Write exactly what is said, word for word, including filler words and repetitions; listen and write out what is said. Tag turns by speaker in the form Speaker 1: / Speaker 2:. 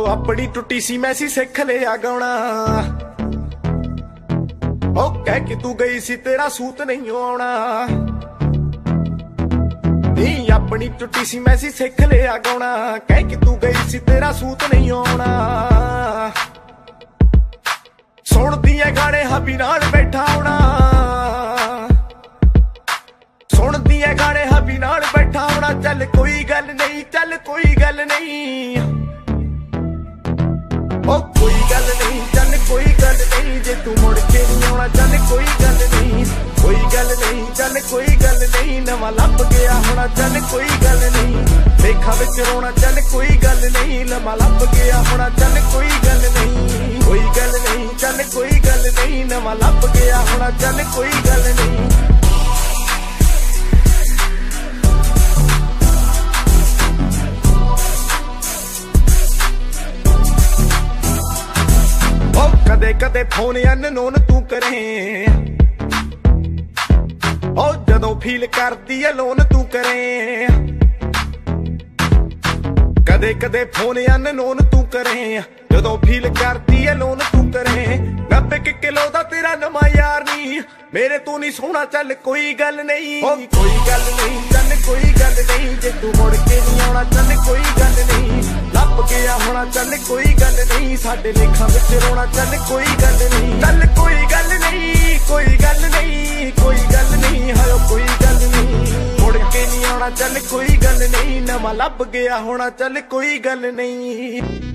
Speaker 1: ਉਹ ਆਪਣੀ ਟੁੱਟੀ ਸੀ ਮੈਂ ਸੀ ਸਿੱਖ ਲਿਆ ਗਾਉਣਾ। ਉਹ ਕਹਿ ਕੇ ਤੂੰ ਗਈ ਸੀ ਤੇਰਾ ਸੂਤ ਨਹੀਂ ਆਉਣਾ। ਨੀ ਆਪਣੀ ਟੁੱਟੀ ਸੀ ਮੈਂ ਸੀ ਸਿੱਖ ਲਿਆ ਗਾਉਣਾ। ਕਹਿ ਕੇ ਤੂੰ ਗਈ ਸੀ ਤੇਰਾ ਸੂਤ ਨਹੀਂ ਆਉਣਾ। ਸੁਣਦੀ ਐ ਗਾਣੇ ਹਬੀ ਨਾਲ ਬੈਠਾ ਹੋਣਾ। ਸੁਣਦੀ ਐ ਗਾਣੇ ਹਬੀ ਨਾਲ ਬੈਠਾ ਹੋਣਾ। ਚੱਲ ਕੋਈ ਗੱਲ ਨਹੀਂ, ਚੱਲ ਕੋਈ ਗੱਲ ਨਹੀਂ। ਉਹ ਕੋਈ ਗੱਲ ਨਹੀਂ, ਚੱਲ ਕੋਈ ਗੱਲ ਨਹੀਂ। ਜੇ ਤੂੰ ਮੁੜ ਕੇ ਨਹੀਂ ਆਉਣਾ ਚੱਲ ਕੋਈ ਗੱਲ ਨਹੀਂ। ਕੋਈ ਗੱਲ ਨਹੀਂ, ਚੱਲ ਕੋਈ ਗੱਲ ਨਹੀਂ। ਨਵਾਂ ਲੱਭ ਗਿਆ ਹੋਣਾ ਚੱਲ ਕੋਈ ਗੱਲ ਨਹੀਂ। ਦੇਖਾਂ ਵਿੱਚ ਰੋਣਾ ਚੱਲ ਕੋਈ ਗੱਲ ਨਹੀਂ। ਨਵਾਂ ਲੱਭ ਗਿਆ ਹੋਣਾ ਚੱਲ ਕੋਈ ਗੱਲ ਨਹੀਂ। ਕੋਈ ਗੱਲ ਨਹੀਂ, ਚੱਲ ਕੋਈ ਗੱਲ ਨਹੀਂ। ਨਵਾਂ ਲੱਭ ਗਿਆ ਹੋਣਾ ਚੱਲ ਕੋਈ ਗੱਲ ਨਹੀਂ। ਕਦੇ ਕਦੇ ਫੋਨ ਅਨਨੋਨ ਤੂੰ ਕਰੇ। ਉਹ ਜਦੋਂ ਫੀਲ ਕਰਦੀ ਐ ਲੋਨ ਤੂੰ ਕਰੇ। ਕਦੇ ਕਦੇ ਫੋਨ ਅਨਨੋਨ ਤੂੰ ਕਰੇ। ਜਦੋਂ ਫੀਲ ਕਰਦੀ ਐ ਲੋਨ ਤੂੰ ਕਰੇ। ਨੱਬੇ ਕਿਲੋ ਦਾ ਤੇਰਾ ਨਵਾਂ ਯਾਰ ਨਹੀਂ। ਮੇਰੇ ਤੂੰ ਨਹੀਂ ਸੋਹਣਾ ਚੱਲ ਕੋਈ ਗੱਲ ਨਹੀਂ। ਕੋਈ ਗੱਲ ਨਹੀਂ, ਚੱਲ ਕੋਈ ਗੱਲ ਨਹੀਂ। ਜੇ ਤੂੰ ਮੁੜ ਕੇ ਨਹੀਂ ਆਉਣਾ ਚੱਲ ਕੋਈ ਗੱਲ ਨਹੀਂ। ਲੱਭ ਗਿਆ ਹੋਣਾ ਚੱਲ ਕੋਈ ਗੱਲ ਨਹੀਂ। ਸਾਡੇ ਲੇਖਾਂ ਵਿੱਚ ਰੋਣਾ ਚੱਲ ਕੋਈ ਗੱਲ ਨਹੀਂ। ਚੱਲ ਕੋਈ ਗੱਲ ਨਹੀਂ, ਕੋਈ ਗੱਲ ਨਹੀਂ। ਕੋਈ ਗੱਲ ਨਹੀਂ, ਹਾਇਓ ਕੋਈ ਗੱਲ ਨਹੀਂ। ਮੁੜ ਕੇ ਨਹੀਂ ਆਉਣਾ ਚੱਲ ਕੋਈ ਗੱਲ ਨਹੀਂ। ਨਵਾਂ ਲੱਭ ਗਿਆ ਹੋਣਾ ਚੱਲ ਕੋਈ ਗੱਲ ਨਹੀਂ।